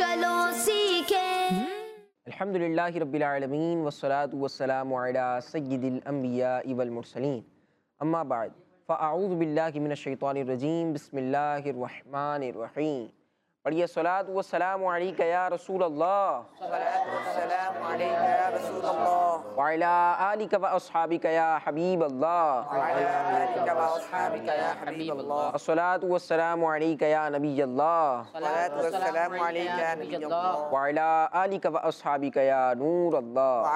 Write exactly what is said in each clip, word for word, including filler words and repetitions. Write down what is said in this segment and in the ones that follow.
चलो सीखें। अल्हम्दुलिल्लाह रब्बिल आलमीन वस्सलातु वस्सलामु अला सय्यिदिल अंबिया वल मुरसलीन अम्मा बाद फ़अऊज़ु बिल्लाहि मिनश शैतानिर रजीम बिस्मिल्लाहिर रहमानिर रहीम। पढ़िए सलातु वस्सलामु अलैका या रसूल अल्लाह व अला आलिका व अस्हाबिका या हबीब अल्लाह। अस्सलातु वस्सलामु अलैका या नबी अल्लाह व अला आलिका व अस्हाबिका या नूर अल्लाह।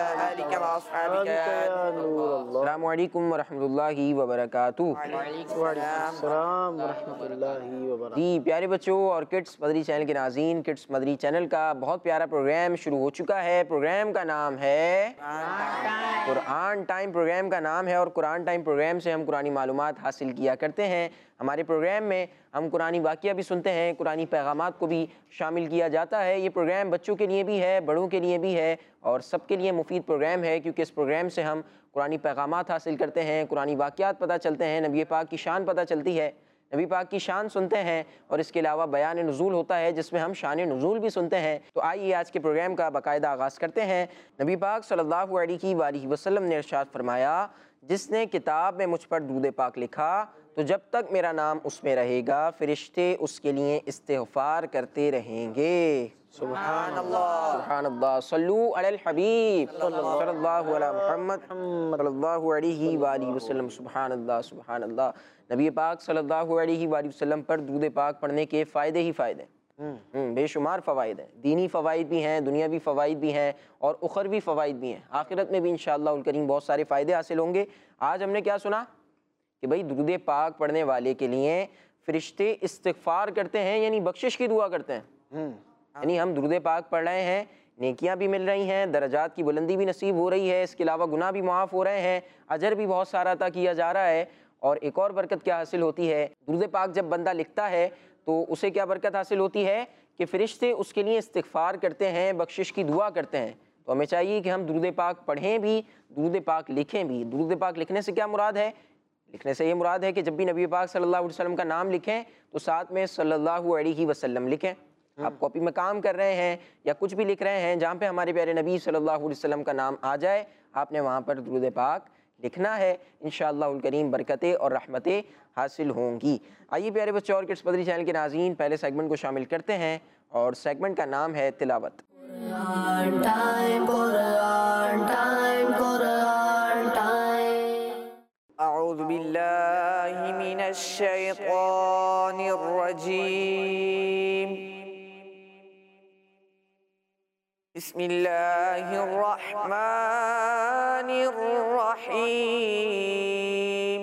अस्सलामु अलैकुम व रहमतुल्लाहि व बरकातुहू। जी प्यारे बच्चों और किड्स मदरी चैनल के नाज़रीन, किड्स मदरी चैनल का बहुत प्यारा प्रोग्राम शुरू हो चुका है। प्रोग्राम का नाम है कुरान टाइम। प्रोग्राम का नाम है और कुरान टाइम प्रोग्राम से हम कुरानी मालूमात हासिल किया करते हैं। हमारे प्रोग्राम में हम कुरानी वाक़या भी सुनते हैं, कुरानी पैगामात को भी शामिल किया जाता है। ये प्रोग्राम बच्चों के लिए भी है, बड़ों के लिए भी है और सबके लिए मुफीद प्रोग्राम है, क्योंकि इस प्रोग्राम से हम कुरानी पैगामात हासिल करते हैं, कुरानी वाक़यात पता चलते हैं, नबी पाक की शान पता चलती है, नबी पाक की शान सुनते हैं और इसके अलावा बयान नुज़ूल होता है जिसमें हम शान नुज़ूल भी सुनते हैं। तो आइए आज के प्रोग्राम का बाकायदा आगाज़ करते हैं। नबी पाक सल्लल्लाहु अलैहि वसल्लम ने इरशाद फरमाया, जिसने किताब में मुझ पर दूध पाक लिखा तो जब तक मेरा नाम उसमें रहेगा फ़रिश्ते उसके लिए इस्तिग़फ़ार करते रहेंगे। सुभान अल्लाह, सुभान अल्लाह। सल्लू अलल हबीब सल्लल्लाहु अला मुहम्मद सल्लल्लाहु अलैहि वालिहि वसल्लम। सुभान अल्लाह, सुभान अल्लाह। नबी पाक सल्लल्लाहु अलैहि वालिहि वसल्लम पर दूध पाक पढ़ने के फ़ायदे ही फ़ायदे, बेशुमार फ़वाइद हैं। दीनी फ़वाइद भी हैं, दुनियावी फ़वाइद भी हैं और उखरवी फ़वाइद भी हैं। आखिरत में भी इंशाअल्लाह उल करीम बहुत सारे फ़ायदे हासिल होंगे। आज हमने क्या सुना कि भाई दूध पाक पढ़ने वाले के लिए फ़रिश्ते इस्तिग़फ़ार करते हैं, यानी बख्शिश की दुआ करते हैं। यानी हम दुरूद पाक पढ़ रहे हैं, नेकियां भी मिल रही हैं, दर्जात की बुलंदी भी नसीब हो रही है, इसके अलावा गुनाह भी मुआफ़ हो रहे हैं, अजर भी बहुत सारा अता किया जा रहा है। और एक और बरकत क्या हासिल होती है, दुरूद पाक जब बंदा लिखता है तो उसे क्या बरकत हासिल होती है कि फ़रिश्ते उसके लिए इस्तिग़फ़ार करते हैं, बख्शिश की दुआ करते हैं। तो हमें चाहिए कि हम दुरूद पाक पढ़ें भी, दुरूद पाक लिखें भी। दुरूद पाक लिखने से क्या मुराद है? लिखने से ये मुराद है कि जब भी नबी पाक सल्लल्लाहु अलैहि वसल्लम का नाम लिखें तो साथ में सल्लल्लाहु अलैहि वसल्लम लिखें। आप कॉपी में काम कर रहे हैं या कुछ भी लिख रहे हैं, जहाँ पे हमारे प्यारे नबी सल्लल्लाहु अलैहि वसल्लम का नाम आ जाए, आपने वहाँ पर दुरूद पाक लिखना है। इंशाअल्लाहुल करीम बरकतें और रहमतें हासिल होंगी। आइए प्यारे बच्चों और किड्स मदरी चैनल के नाज़रीन, पहले सेगमेंट को शामिल करते हैं और सेगमेंट का नाम है तिलावत। Quran time, Quran time, Quran time. अऊज़ु बिल्लाहि मिनश शैतानिर रजीम। बिस्मिल्लाहिर रहमानिर रहीम।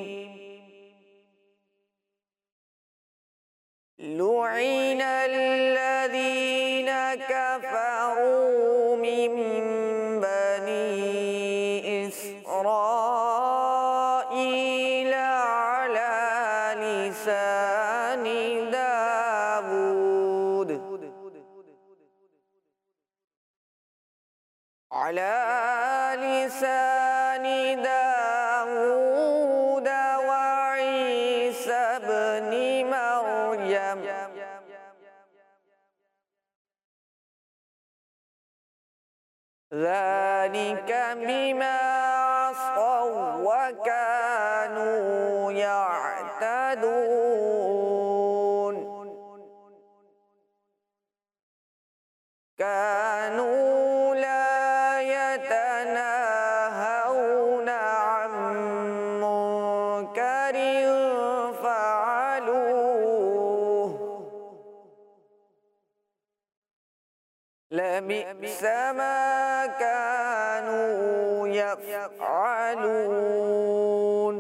लुइनल लज़ीना कफ़रू मिन बनी इस्राईल अला लिसानि दाऊद अला लिसानि दाऊद व ईसा इब्न मरयम ज़ालिका बिमा असौ व कानू यअतदून कानू ला यतनाहौना अन मुनकरिन फ़अलूह लबिअस मा कानू यफ़अलून।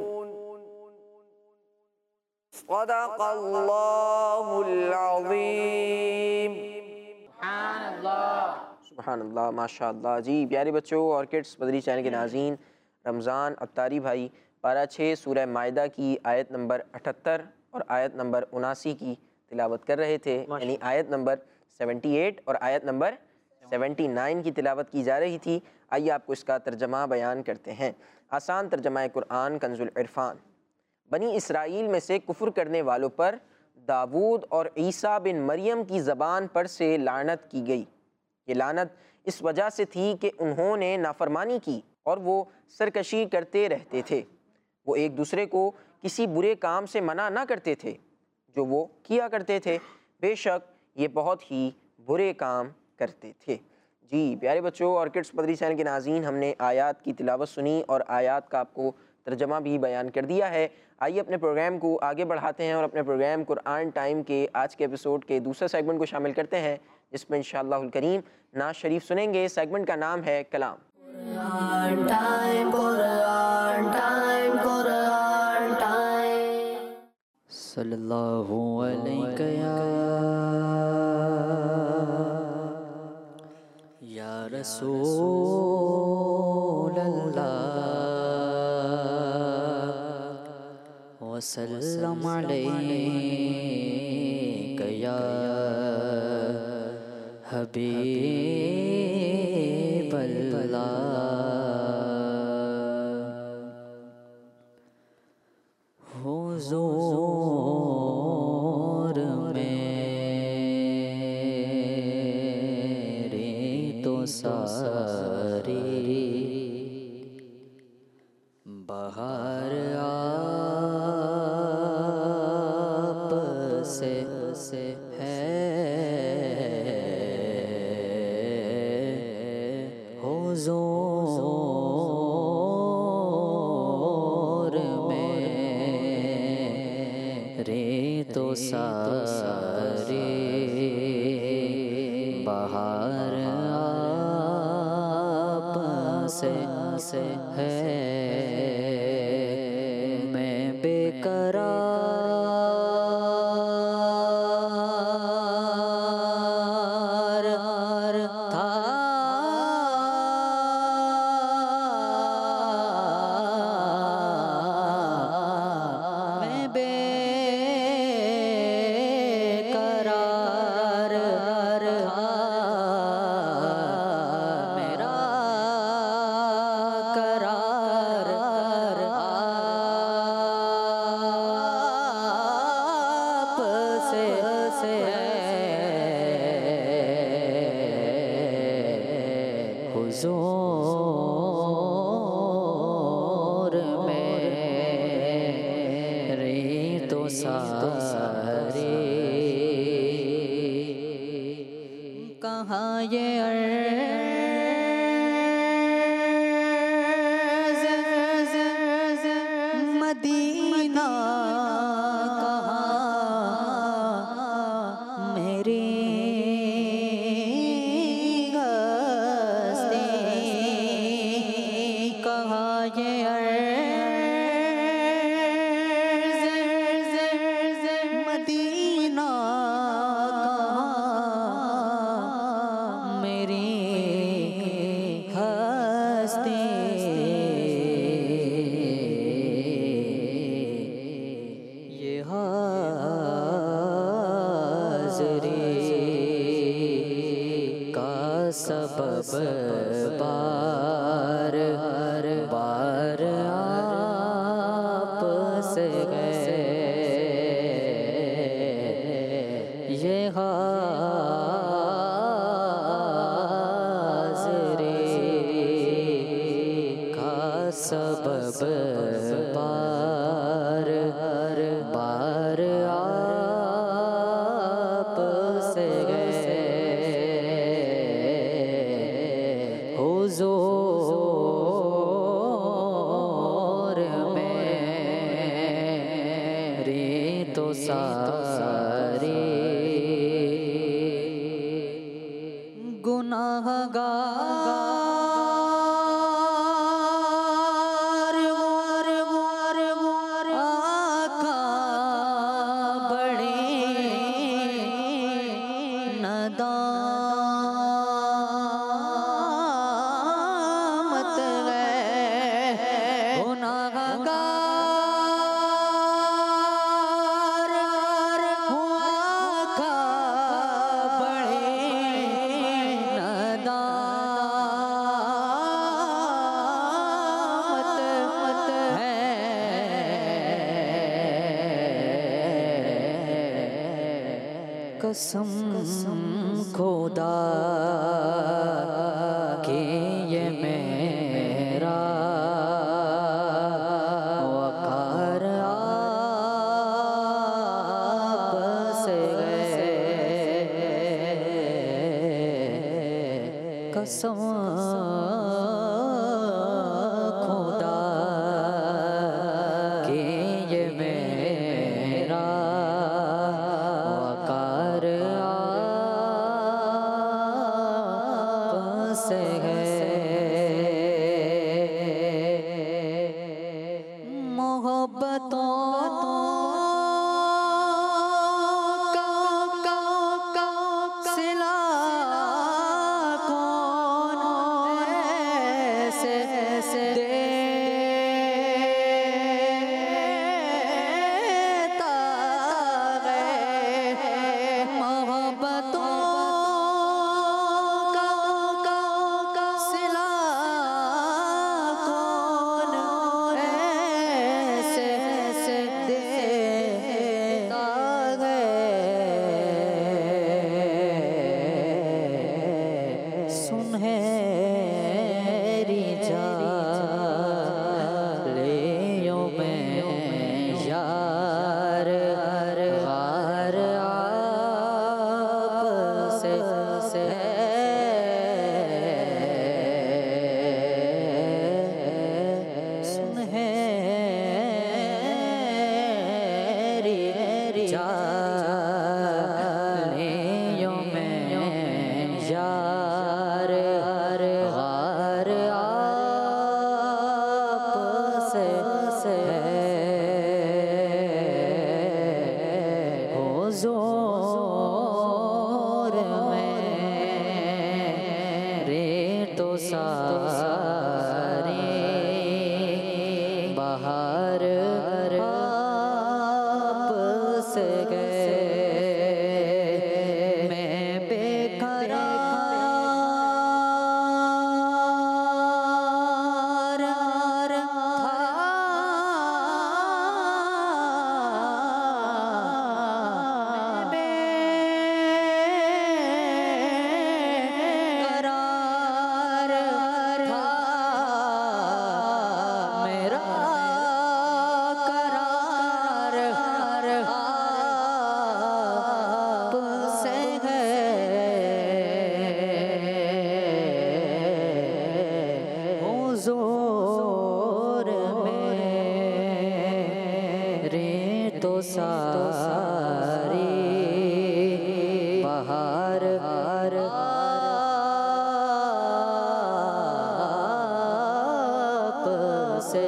सदक़ल्लाहुल अज़ीम। सुब्हानअल्लाह, माशाअल्लाह। जी प्यारे बच्चों और किड्स मदरी चैनल के नाज़रीन, रमज़ान अत्तारी भाई पारा छः सूरह माइदा की आयत नंबर अठहत्तर और आयत नंबर उनासी की तिलावत कर रहे थे, यानी आयत नंबर अठहत्तर और आयत नंबर उन्यासी की तिलावत की जा रही थी। आइए आपको इसका तर्जमा बयान करते हैं। आसान तर्जमा कुरान कंजुल इरफान। बनी इसराइल में से कुफ्र करने वालों पर داود اور عیسیٰ بن مریم کی زبان پر سے لعنت کی گئی۔ یہ لعنت اس وجہ سے تھی کہ انہوں نے نافرمانی کی اور وہ سرکشی کرتے رہتے تھے۔ وہ ایک دوسرے کو کسی برے کام سے منع نہ کرتے تھے جو وہ کیا کرتے تھے، بے شک یہ بہت ہی برے کام کرتے تھے۔ جی پیارے بچوں اور کڈس مدری چینل کے ناظرین، ہم نے آیات کی تلاوت سنی اور آیات کا آپ کو ترجمہ بھی بیان کر دیا ہے۔ آئیے اپنے پروگرام کو آگے بڑھاتے ہیں اور اپنے پروگرام قرآن ٹائم کے آج کے ایپیسوڈ کے دوسرے سیگمنٹ کو شامل کرتے ہیں، جس میں انشاءاللہ الکریم نعت شریف سنیں گے۔ سیگمنٹ کا نام ہے کلام۔ Quran time, Quran time, Quran time. صلی اللہ علیہ یا یا رسول اللہ وسلم علیک یا حبیب اللہ۔ حضور میرے تو ساری بہار آپ سے ہے، حضور میرے تو سارے بہار آپ سے ہے، میں بے قرار تھا، میں بے قرار تھا، میرا قرار آپ سے ہے، حضور میرے تو سارے کہاں یہ عرض مدینہ، کہاں میری ہستی، کہاں یہ عرض مدینہ، کہاں میری ہستی، یہ حاضری کا سبب بار بار آپ سے ہے، یہ حاضری کا سبب بار بار آپ سے ہے، حضور میرے تو سارے گناہ گار آقا بڑے ندامت ہے، گناہ گار آقا بڑے ندامت ہے، قسم خدا کہ یہ میرا وقار آپ سے ہے، قسم خدا کہ یہ میرا وقار آپ سے ہے، محبتوں کا صلہ کون ایسے دیتا ہے، محبتوں کا صلہ کون ایسے دیتا ہے، سنہری جالیوں میں یار غار آپ سے سنہری جالیوں میں یار غار آپ سے حضور میرے تو ساری بہار آپ سے گئے، میں بے قرار تھا، بے قرار تھا، میرا قرار آپ سے ہے، حضور میرے تو ساری بہار آپ سے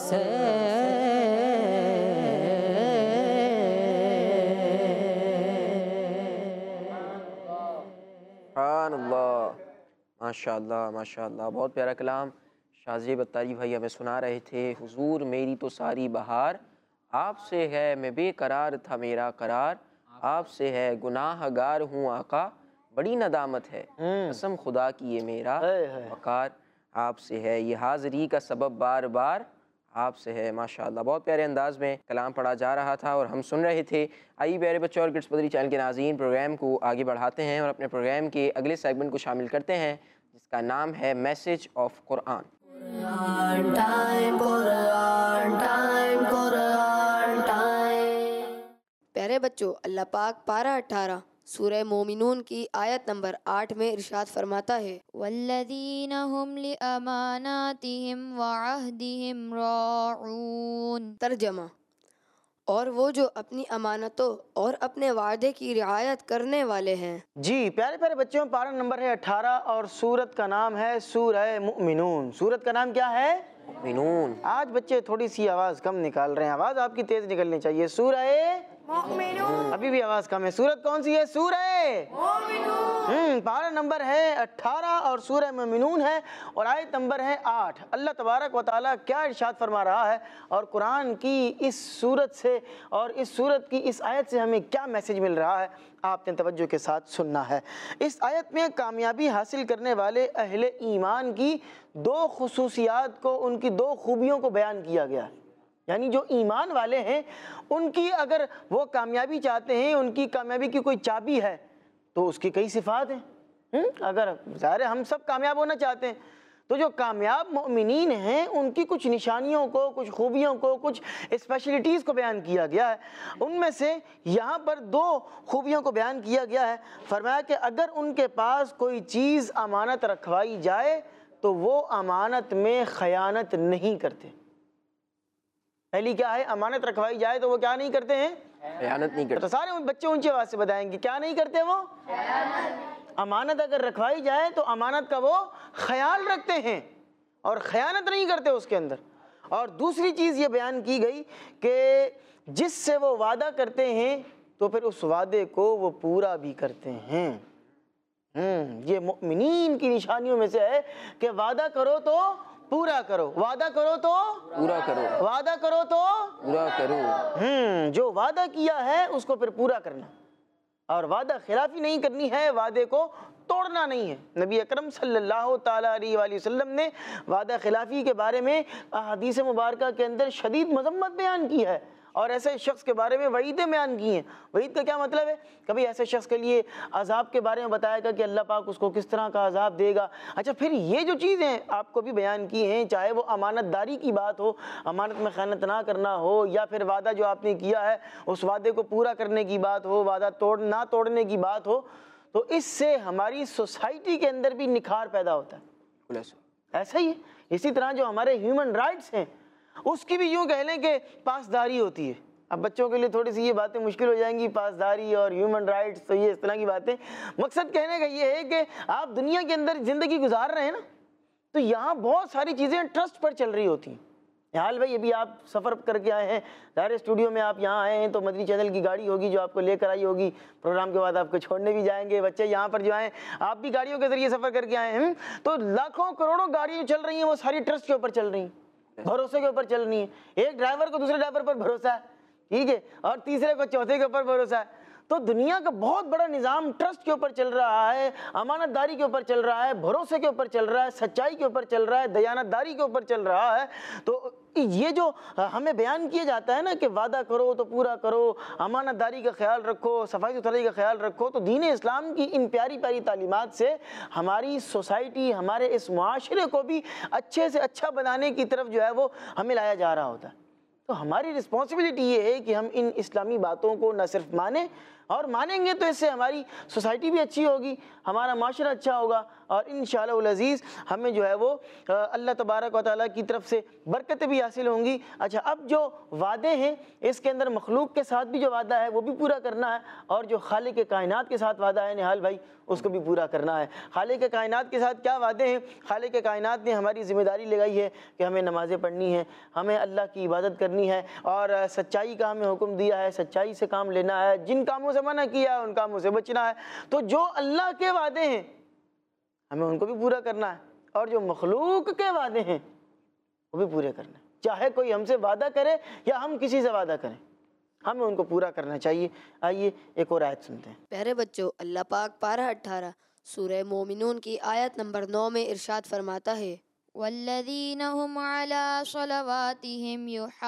سبحان اللہ، ماشاء اللہ ماشاء اللہ، بہت پیارا کلام شاہزیب اتاری بھائی ہمیں سنا رہے تھے۔ حضور میری تو ساری بہار آپ سے ہے، میں بے قرار تھا میرا قرار آپ سے ہے، گناہ گار ہوں آقا بڑی ندامت ہے، قسم خدا کی یہ میرا وقار آپ سے ہے، یہ حاضری کا سبب بار بار آپ سے ہے۔ ماشاءاللہ بہت پیارے انداز میں کلام پڑھا جا رہا تھا اور ہم سن رہے تھے۔ آئیے پیارے بچوں اور کڈس مدری چینل کے ناظرین، پروگرام کو آگے بڑھاتے ہیں اور اپنے پروگرام کے اگلے سیگمنٹ کو شامل کرتے ہیں جس کا نام ہے message of Quran. Quran time, Quran time, Quran time. پیارے بچوں، اللہ پاک پارہ اٹھارہ سورہ مومنون کی آیت نمبر آٹھ میں ارشاد فرماتا ہے، والذین هم لأماناتهم وعہدهم راعون۔ ترجمہ، اور وہ جو اپنی امانتوں اور اپنے وعدے کی رعایت کرنے والے ہیں۔ جی پیارے پیارے بچوں، پارہ نمبر ہے اٹھارہ اور سورت کا نام ہے سورہ مؤمنون۔ سورت کا نام کیا ہے؟ مؤمنون۔ آج بچے تھوڑی سی آواز کم نکال رہے ہیں، آواز آپ کی تیز نکلنی چاہیے۔ سورہ مؤمنون، ابھی بھی آواز کم ہے۔ سورت کون سی ہے؟ سورہ مؤمنون۔ پارہ نمبر ہے اٹھارہ اور سورہ مؤمنون ہے اور آیت نمبر ہے آٹھ۔ اللہ تبارک و تعالیٰ کیا ارشاد فرما رہا ہے اور قرآن کی اس سورت سے اور اس سورت کی اس آیت سے ہمیں کیا میسج مل رہا ہے، آپ نے توجہ کے ساتھ سننا ہے۔ اس آیت میں کامیابی حاصل کرنے والے اہل ایمان کی دو خصوصیات کو، ان کی دو خوبیوں کو بیان کیا گیا ہے۔ یعنی جو ایمان والے ہیں ان کی اگر وہ کامیابی چاہتے ہیں، ان کی کامیابی کی کوئی چابی ہے تو اس کی کئی صفات ہیں۔ ہم؟ اگر ظاہر ہے ہم سب کامیاب ہونا چاہتے ہیں تو جو کامیاب مومنین ہیں ان کی کچھ نشانیوں کو، کچھ خوبیوں کو، کچھ اسپیشلٹیز کو بیان کیا گیا ہے۔ ان میں سے یہاں پر دو خوبیوں کو بیان کیا گیا ہے۔ فرمایا کہ اگر ان کے پاس کوئی چیز امانت رکھوائی جائے تو وہ امانت میں خیانت نہیں کرتے۔ پہلی کیا ہے؟ امانت رکھوائی جائے تو وہ کیا نہیں کرتے ہیں؟ خیانت نہیں کرتے۔ تو سارے بچے اونچی آواز سے بتائیں گے کیا نہیں کرتے وہ؟ امانت اگر رکھوائی جائے تو امانت کا وہ خیال رکھتے ہیں اور خیانت نہیں کرتے اس کے اندر۔ اور دوسری چیز یہ بیان کی گئی کہ جس سے وہ وعدہ کرتے ہیں تو پھر اس وعدے کو وہ پورا بھی کرتے ہیں۔ ہم یہ مومنین کی نشانیوں میں سے ہے کہ وعدہ کرو تو پورا کرو، وعدہ کرو تو پورا کرو، وعدہ کرو تو پورا کرو۔ ہم جو وعدہ کیا ہے اس کو پھر پورا کرنا، اور وعدہ خلافی نہیں کرنی ہے، وعدے کو توڑنا نہیں ہے۔ نبی اکرم صلی اللہ تعالیٰ علیہ وآلہ وسلم نے وعدہ خلافی کے بارے میں احادیث مبارکہ کے اندر شدید مذمت بیان کی ہے، اور ایسے شخص کے بارے میں وعیدیں بیان کی ہیں۔ وعید کا کیا مطلب ہے؟ کبھی ایسے شخص کے لیے عذاب کے بارے میں بتایا گا کہ اللہ پاک اس کو کس طرح کا عذاب دے گا۔ اچھا پھر یہ جو چیزیں آپ کو بھی بیان کی ہیں، چاہے وہ امانت داری کی بات ہو، امانت میں خیانت نہ کرنا ہو، یا پھر وعدہ جو آپ نے کیا ہے اس وعدے کو پورا کرنے کی بات ہو، وعدہ توڑ نہ توڑنے کی بات ہو، تو اس سے ہماری سوسائٹی کے اندر بھی نکھار پیدا ہوتا ہے۔ ایسا ہی ہے، اسی طرح جو ہمارے ہیومن رائٹس ہیں اس کی بھی یوں کہہ لیں کہ پاسداری ہوتی ہے۔ اب بچوں کے لیے تھوڑی سی یہ باتیں مشکل ہو جائیں گی، پاسداری اور ہیومن رائٹس، تو یہ اس طرح کی باتیں۔ مقصد کہنے کا یہ ہے کہ آپ دنیا کے اندر زندگی گزار رہے ہیں نا، تو یہاں بہت ساری چیزیں ٹرسٹ پر چل رہی ہوتی ہیں۔ حال بھائی ابھی آپ سفر کر کے آئے ہیں، ظاہر اسٹوڈیو میں آپ یہاں آئے ہیں تو مدنی چینل کی گاڑی ہوگی جو آپ کو لے کر آئی ہوگی، پروگرام کے بعد آپ کو چھوڑنے بھی جائیں گے۔ بچے یہاں پر جو آئے آپ بھی گاڑیوں کے ذریعے سفر کر کے آئے ہیں، تو لاکھوں کروڑوں گاڑیاں چل رہی ہیں، وہ ساری ٹرسٹ کے اوپر چل رہی ہیں، بھروسے کے اوپر چل رہی ہیں۔ ایک ڈرائیور کو دوسرے ڈرائیور پر بھروسہ ہے، ٹھیک ہے، اور تیسرے کو چوتھے کے اوپر بھروسہ ہے۔ تو دنیا کا بہت بڑا نظام ٹرسٹ کے اوپر چل رہا ہے، امانت داری کے اوپر چل رہا ہے، بھروسے کے اوپر چل رہا ہے، سچائی کے اوپر چل رہا ہے، دیانت داری کے اوپر چل رہا ہے۔ تو یہ جو ہمیں بیان کیا جاتا ہے نا کہ وعدہ کرو تو پورا کرو، امانت داری کا خیال رکھو، صفائی ستھرائی کا خیال رکھو، تو دین اسلام کی ان پیاری پیاری تعلیمات سے ہماری سوسائٹی، ہمارے اس معاشرے کو بھی اچھے سے اچھا بنانے کی طرف جو ہے وہ ہمیں لایا جا رہا ہوتا ہے۔ تو ہماری رسپانسبلٹی یہ ہے کہ ہم ان اسلامی باتوں کو نہ صرف مانیں، اور مانیں گے تو اس سے ہماری سوسائٹی بھی اچھی ہوگی، ہمارا معاشرہ اچھا ہوگا، اور انشاءاللہ العزیز ہمیں جو ہے وہ اللہ تبارک و تعالیٰ کی طرف سے برکتیں بھی حاصل ہوں گی۔ اچھا اب جو وعدے ہیں اس کے اندر مخلوق کے ساتھ بھی جو وعدہ ہے وہ بھی پورا کرنا ہے، اور جو خالق کائنات کے ساتھ وعدہ ہے نہال بھائی اس کو بھی پورا کرنا ہے۔ خالق کائنات کے ساتھ کیا وعدے ہیں؟ خالق کائنات نے ہماری ذمہ داری لگائی ہے کہ ہمیں نمازیں پڑھنی ہیں، ہمیں اللہ کی عبادت کرنی ہے، اور سچائی کا ہمیں حکم دیا ہے، سچائی سے کام لینا ہے، جن کاموں سے منع کیا ہے ان کاموں سے بچنا ہے۔ تو جو اللہ کے وعدے ہیں ہمیں ان کو بھی پورا کرنا ہے، اور جو مخلوق کے وعدے ہیں وہ بھی پورے کرنا ہے، چاہے کوئی ہم سے وعدہ کرے یا ہم کسی سے وعدہ کریں، ہمیں ان کو پورا کرنا چاہیے۔ آئیے ایک اور آیت سنتے ہیں۔ پیارے بچوں، اللہ پاک پارہ اٹھارہ سورہ مومنون کی آیت نمبر نو میں ارشاد فرماتا ہے، والذین هم علی صلواتہم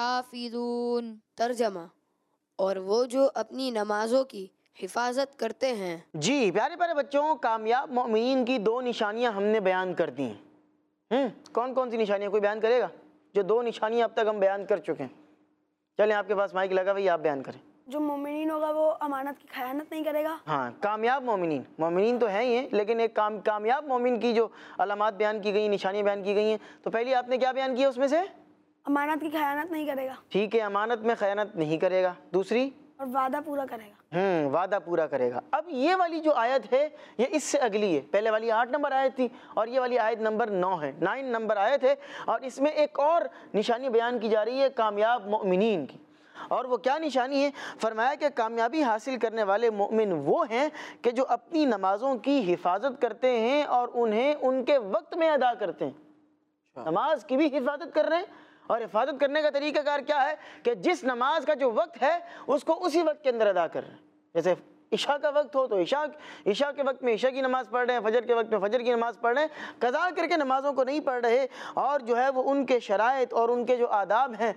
یحافظون۔ ترجمہ، اور وہ جو اپنی نمازوں کی حفاظت کرتے ہیں۔ جی پیارے پیارے بچوں، کامیاب مومنین کی دو نشانیاں ہم نے بیان کر دی ہیں۔ ہم کون کون سی نشانیاں کوئی بیان کرے گا؟ جو دو نشانیاں اب تک ہم بیان کر چکے ہیں، چلیں آپ کے پاس مائک لگا بھائی، آپ بیان کریں۔ جو مومنین ہوگا وہ امانت کی خیانت نہیں کرے گا۔ ہاں کامیاب مومنین، مومنین تو ہیں ہی ہیں، لیکن ایک کام کامیاب مومن کی جو علامات بیان کی گئی، نشانیاں بیان کی گئی ہیں، تو پہلی آپ نے کیا بیان کیا اس میں سے؟ امانت کی خیانت نہیں کرے گا۔ ٹھیک ہے، امانت میں خیانت نہیں کرے گا۔ دوسری؟ اور وعدہ پورا کرے گا۔ ہوں وعدہ پورا کرے گا۔ اب یہ والی جو آیت ہے یہ اس سے اگلی ہے، پہلے والی آٹھ نمبر آیت تھی اور یہ والی آیت نمبر نو ہے، نائن نمبر آیت ہے، اور اس میں ایک اور نشانی بیان کی جا رہی ہے کامیاب مومنین کی۔ اور وہ کیا نشانی ہے؟ فرمایا کہ کامیابی حاصل کرنے والے مومن وہ ہیں کہ جو اپنی نمازوں کی حفاظت کرتے ہیں اور انہیں ان کے وقت میں ادا کرتے ہیں۔ نماز کی بھی حفاظت کر رہے ہیں، اور حفاظت کرنے کا طریقہ کار کیا ہے کہ جس نماز کا جو وقت ہے اس کو اسی وقت کے اندر ادا کر رہے ہیں۔ جیسے عشاء کا وقت ہو تو عشاء عشاء کے وقت میں عشاء کی نماز پڑھ رہے ہیں، فجر کے وقت میں فجر کی نماز پڑھ رہے ہیں، قضا کر کے نمازوں کو نہیں پڑھ رہے، اور جو ہے وہ ان کے شرائط اور ان کے جو آداب ہیں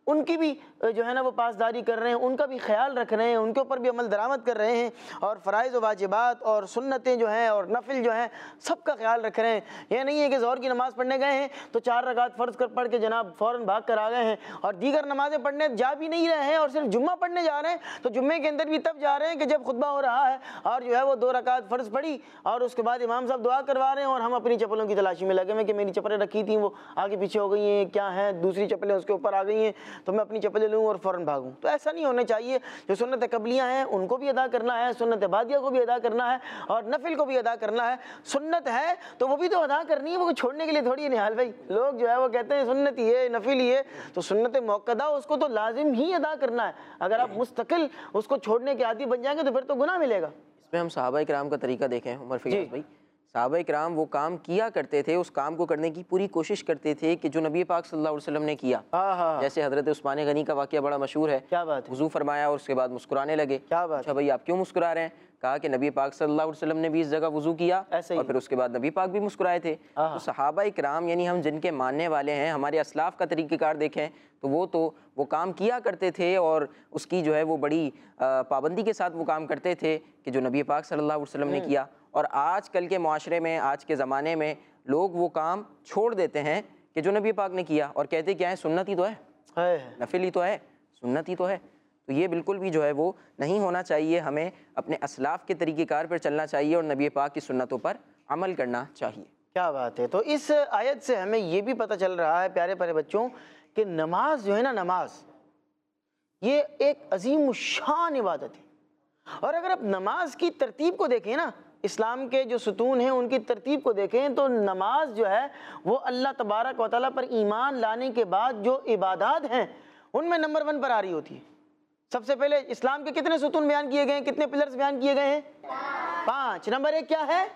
ان کی بھی جو ہے نا وہ پاسداری کر رہے ہیں، ان کا بھی خیال رکھ رہے ہیں، ان کے اوپر بھی عمل درآمد کر رہے ہیں، اور فرائض و واجبات اور سنتیں جو ہیں اور نفل جو ہیں سب کا خیال رکھ رہے ہیں۔ یہ نہیں ہے کہ ظہر کی نماز پڑھنے گئے ہیں تو چار رکعت فرض کر پڑھ کے جناب فوراً بھاگ کر آ گئے ہیں، اور دیگر نمازیں پڑھنے جا بھی نہیں رہے ہیں اور صرف جمعہ پڑھنے جا رہے ہیں، تو جمعے کے اندر بھی تب جا رہے ہیں کہ جب خطبہ ہو رہا ہے اور جو ہے وہ دو رکعت فرض پڑھی اور اس کے بعد امام صاحب دعا کروا رہے ہیں اور ہم اپنی چپلوں کی تلاشی میں لگے ہوئے کہ میری چپلیں رکھی تھیں وہ آگے پیچھے ہو گئی ہیں، کیا ہیں، دوسری چپلیں اس کے اوپر آ گئی ہیں تو میں اپنی چپلیں لوں اور فوراً بھاگوں۔ تو ایسا نہیں ہونا چاہیے۔ جو سنت قبلیہ ہیں ان کو بھی ادا کرنا ہے، سنت بعدیہ کو بھی ادا کرنا ہے، اور نفل کو بھی ادا کرنا ہے۔ سنت ہے تو وہ بھی تو ادا کرنی ہے، وہ چھوڑنے کے لیے تھوڑی ہے نہال بھائی۔ لوگ جو ہے وہ کہتے ہیں سنت ہی ہے، نفل ہی ہے، تو سنت موقدہ اس کو تو لازم ہی ادا کرنا ہے۔ اگر آپ مستقل اس کو چھوڑنے کے عادی بن جائیں گے تو پھر تو گناہ ملے گا۔ اس میں ہم صحابہ کرام کا طریقہ دیکھیں عمر فیاض بھائی، صحابہ کرام وہ کام کیا کرتے تھے، اس کام کو کرنے کی پوری کوشش کرتے تھے کہ جو نبی پاک صلی اللہ علیہ وسلم نے کیا۔ جیسے حضرت عثمان غنی کا واقعہ بڑا مشہور ہے، کیا بات ہے، وضو فرمایا اور اس کے بعد مسکرانے لگے۔ کیا بات، اچھا بھائی آپ کیوں مسکرا رہے ہیں؟ کہا کہ نبی پاک صلی اللہ علیہ وسلم نے بھی اس جگہ وضو کیا اور پھر اس کے بعد نبی پاک بھی مسکرائے تھے۔ تو صحابہ کرام یعنی ہم جن کے ماننے والے ہیں، ہمارے اسلاف کا طریقہ کار دیکھیں تو وہ تو وہ کام کیا کرتے تھے اور اس کی جو ہے وہ بڑی پابندی کے ساتھ وہ کام کرتے تھے کہ جو نبی پاک صلی اللہ علیہ وسلم نے کیا۔ اور آج کل کے معاشرے میں، آج کے زمانے میں لوگ وہ کام چھوڑ دیتے ہیں کہ جو نبی پاک نے کیا، اور کہتے کیا ہے سنت ہی تو ہے، نفل ہی تو ہے، سنت ہی تو ہے۔ تو یہ بالکل بھی جو ہے وہ نہیں ہونا چاہیے، ہمیں اپنے اسلاف کے طریقہ کار پر چلنا چاہیے اور نبی پاک کی سنتوں پر عمل کرنا چاہیے۔ کیا بات ہے۔ تو اس آیت سے ہمیں یہ بھی پتہ چل رہا ہے پیارے پیارے بچوں کہ نماز جو ہے نا، نماز یہ ایک عظیم الشان عبادت ہے، اور اگر آپ نماز کی ترتیب کو دیکھیں نا، اسلام کے جو ستون ہیں ان کی ترتیب کو دیکھیں تو نماز جو ہے وہ اللہ تبارک و تعالیٰ پر ایمان لانے کے بعد جو عبادات ہیں ان میں نمبر ون پر آ رہی ہوتی ہے۔ سب سے پہلے اسلام کے کتنے ستون بیان کیے گئے ہیں، کتنے پلرز بیان کیے گئے ہیں؟ پانچ۔ نمبر ایک کیا ہے؟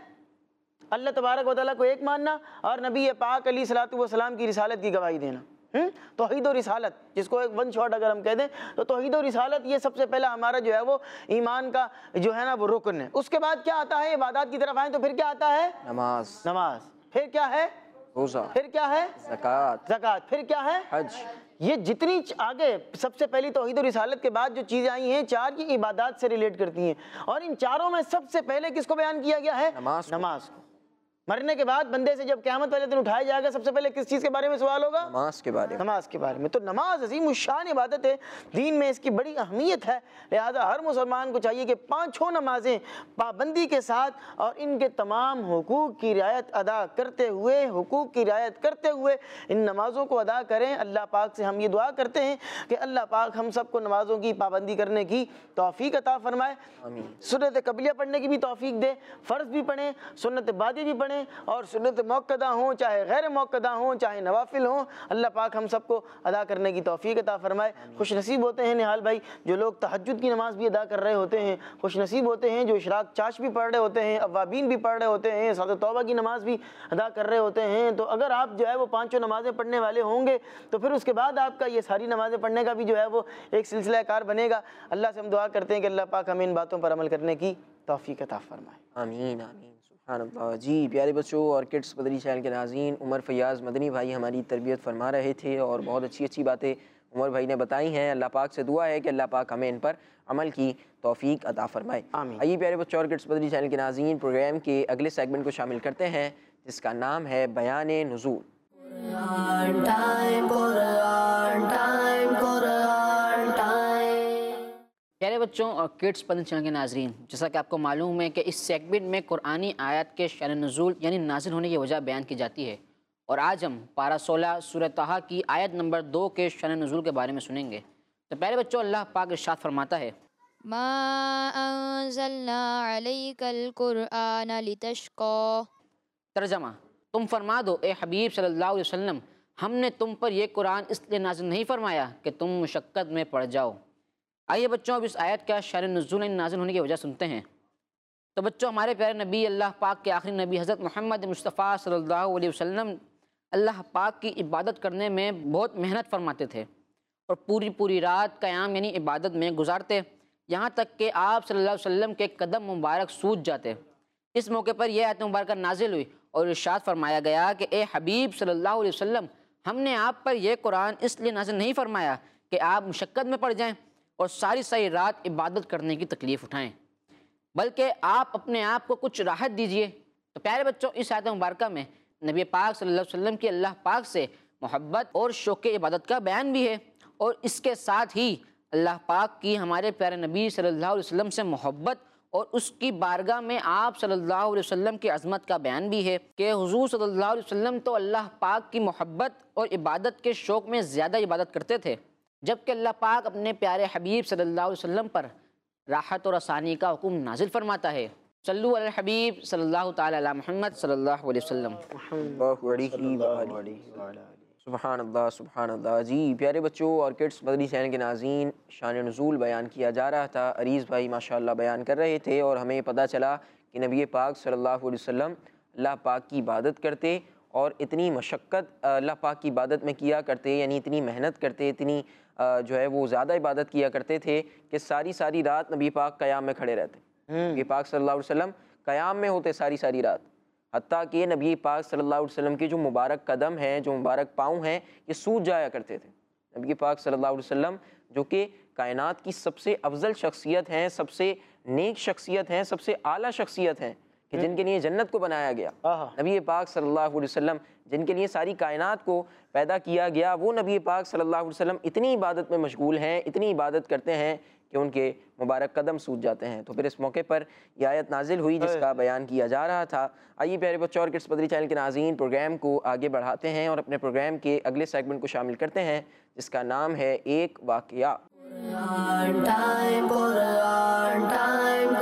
اللہ تبارک و تعالیٰ کو ایک ماننا اور نبی پاک علیہ الصلوۃ والسلام کی رسالت کی گواہی دینا۔ توحید و رسالت، جس کو ایک ون شاٹ اگر ہم کہہ دیں تو توحید و رسالت یہ سب سے پہلا ہمارا جو ہے وہ ایمان کا جو ہے نا وہ رکن ہے۔ اس کے بعد کیا آتا ہے؟ عبادات کی طرف آئیں تو پھر کیا آتا ہے؟ نماز۔ نماز۔ پھر کیا ہے؟ روزہ۔ پھر کیا ہے؟ زکوٰۃ۔ زکوٰۃ۔ پھر کیا ہے؟ حج۔ یہ جتنی آگے سب سے پہلی توحید و رسالت کے بعد جو چیزیں آئی ہیں چار، یہ عبادات سے ریلیٹ کرتی ہیں، اور ان چاروں میں سب سے پہلے کس کو بیان کیا گیا ہے؟ نماز۔ نماز کو۔ مرنے کے بعد بندے سے جب قیامت والے دن اٹھایا جائے گا سب سے پہلے کس چیز کے بارے میں سوال ہوگا؟ نماز کے بارے میں۔ نماز کے بارے میں۔ تو نماز عظیم الشان عبادت ہے، دین میں اس کی بڑی اہمیت ہے، لہذا ہر مسلمان کو چاہیے کہ پانچوں نمازیں پابندی کے ساتھ اور ان کے تمام حقوق کی رعایت ادا کرتے ہوئے حقوق کی رعایت کرتے ہوئے ان نمازوں کو ادا کریں۔ اللہ پاک سے ہم یہ دعا کرتے ہیں کہ اللہ پاک ہم سب کو نمازوں کی پابندی کرنے کی توفیق عطا فرمائے، سنت قبلیہ پڑھنے کی بھی توفیق دے، فرض بھی پڑھیں، سنت بعدی بھی پڑھیں، اور سنت موقدہ ہوں چاہے غیر موقدہ ہوں چاہے نوافل ہوں، اللہ پاک ہم سب کو ادا کرنے کی توفیق عطا فرمائے۔ خوش نصیب ہوتے ہیں نہال بھائی جو لوگ تہجد کی نماز بھی ادا کر رہے ہوتے ہیں، خوش نصیب ہوتے ہیں جو اشراق چاش بھی پڑھ رہے ہوتے ہیں، اوابین بھی پڑھ رہے ہوتے ہیں، صلاۃ توبہ کی نماز بھی ادا کر رہے ہوتے ہیں۔ تو اگر آپ جو ہے وہ پانچوں نمازیں پڑھنے والے ہوں گے تو پھر اس کے بعد آپ کا یہ ساری نمازیں پڑھنے کا بھی جو ہے وہ ایک سلسلہ کار بنے گا۔ اللہ سے ہم دعا کرتے ہیں کہ اللہ پاک ہمیں ان باتوں پر عمل کرنے کی توفیق عطا فرمائے۔ آمین آمین سبحان اللہ۔ جی پیارے بچوں اور کڈس مدنی چینل کے ناظرین، عمر فیاض مدنی بھائی ہماری تربیت فرما رہے تھے اور بہت اچھی اچھی باتیں عمر بھائی نے بتائی ہیں۔ اللہ پاک سے دعا ہے کہ اللہ پاک ہمیں ان پر عمل کی توفیق عطا فرمائے۔ آئیے پیارے بچوں اور کڈس مدنی چینل کے ناظرین، پروگرام کے اگلے سیگمنٹ کو شامل کرتے ہیں جس کا نام ہے بیان نزول۔ Quran time, Quran time, Quran time. پیارے بچوں اور کڈس مدنی چینل کے ناظرین، جیسا کہ آپ کو معلوم ہے کہ اس سیگمنٹ میں قرآنی آیات کے شأن نزول یعنی نازل ہونے کی وجہ بیان کی جاتی ہے، اور آج ہم پارہ سولہ سورہ طٰہٰ کی آیت نمبر دو کے شأن نزول کے بارے میں سنیں گے۔ تو پیارے بچوں اللہ پاک ارشاد فرماتا ہے، ما انزلنا علیک القرآن لتشقی۔ ترجمہ، تم فرما دو اے حبیب صلی اللہ علیہ وسلم، ہم نے تم پر یہ قرآن اس لیے نازل نہیں فرمایا کہ تم مشقت میں پڑ جاؤ۔ آئیے بچوں اب اس آیت کا شأن نزول نازل ہونے کی وجہ سنتے ہیں۔ تو بچوں ہمارے پیارے نبی اللہ پاک کے آخری نبی حضرت محمد مصطفیٰ صلی اللہ علیہ وسلم اللہ پاک کی عبادت کرنے میں بہت محنت فرماتے تھے اور پوری پوری رات قیام یعنی عبادت میں گزارتے، یہاں تک کہ آپ صلی اللہ علیہ وسلم کے قدم مبارک سوج جاتے۔ اس موقع پر یہ آیت مبارکہ نازل ہوئی اور ارشاد فرمایا گیا کہ اے حبیب صلی اللہ علیہ وسلم، ہم نے آپ پر یہ قرآن اس لیے نازل نہیں فرمایا کہ آپ مشقت میں پڑ جائیں اور ساری ساری رات عبادت کرنے کی تکلیف اٹھائیں، بلکہ آپ اپنے آپ کو کچھ راحت دیجئے۔ تو پیارے بچوں، اس آیت مبارکہ میں نبی پاک صلی اللہ علیہ وسلم کی اللہ پاک سے محبت اور شوق عبادت کا بیان بھی ہے، اور اس کے ساتھ ہی اللہ پاک کی ہمارے پیارے نبی صلی اللہ علیہ وسلم سے محبت اور اس کی بارگاہ میں آپ صلی اللہ علیہ وسلم کی عظمت کا بیان بھی ہے کہ حضور صلی اللہ علیہ وسلم تو اللہ پاک کی محبت اور عبادت کے شوق میں زیادہ عبادت کرتے تھے، جبکہ اللہ پاک اپنے پیارے حبیب صلی اللہ علیہ وسلم پر راحت اور آسانی کا حکم نازل فرماتا ہے۔ صلو علی الحبیب صلی اللہ تعالی علی محمد صلی اللہ علیہ وسلم۔ اللہ علیہ وآلہ۔ سبحان اللہ سبحان اللہ۔ جی پیارے بچوں اور کڈس مدنی چینل کے ناظرین، شان نزول بیان کیا جا رہا تھا، عریض بھائی ماشاءاللہ بیان کر رہے تھے، اور ہمیں پتہ چلا کہ نبی پاک صلی اللہ علیہ وسلم اللہ پاک کی عبادت کرتے اور اتنی مشقت اللہ پاک کی عبادت میں کیا کرتے، یعنی اتنی محنت کرتے، اتنی جو ہے وہ زیادہ عبادت کیا کرتے تھے کہ ساری ساری رات نبی پاک قیام میں کھڑے رہتے۔ نبی پاک صلی اللہ علیہ وسلم قیام میں ہوتے ساری ساری رات، حتیٰ کہ نبی پاک صلی اللہ علیہ وسلم کے جو مبارک قدم ہیں، جو مبارک پاؤں ہیں، یہ سوج جایا کرتے تھے۔ نبی پاک صلی اللہ علیہ وسلم جو کہ کائنات کی سب سے افضل شخصیت ہیں، سب سے نیک شخصیت ہیں، سب سے اعلیٰ شخصیت ہیں، کہ جن کے لیے جنت کو بنایا گیا، نبی پاک صلی اللہ علیہ وسلم جن کے لیے ساری کائنات کو پیدا کیا گیا، وہ نبی پاک صلی اللہ علیہ وسلم اتنی عبادت میں مشغول ہیں، اتنی عبادت کرتے ہیں کہ ان کے مبارک قدم سوج جاتے ہیں۔ تو پھر اس موقع پر یہ آیت نازل ہوئی جس کا بیان کیا جا رہا تھا۔ آئیے پیارے بچوں اور کڈس مدنی چینل کے ناظرین، پروگرام کو آگے بڑھاتے ہیں اور اپنے پروگرام کے اگلے سیگمنٹ کو شامل کرتے ہیں جس کا نام ہے ایک واقعہ۔ Quran time, Quran time,